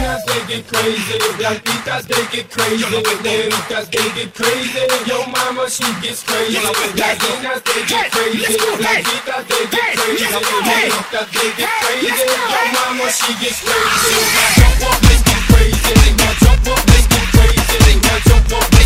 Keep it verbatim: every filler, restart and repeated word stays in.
Latinas, they get crazy. Blanquitas, they get crazy. Negritas, they get crazy. Yo mama, she gets crazy. Latinas, they get crazy. Blanquitas, they get crazy. Negritas, they get crazy. Yo mama, she gets crazy. Now jump up, let's get crazy. Now jump up, let's get crazy. Now jump up.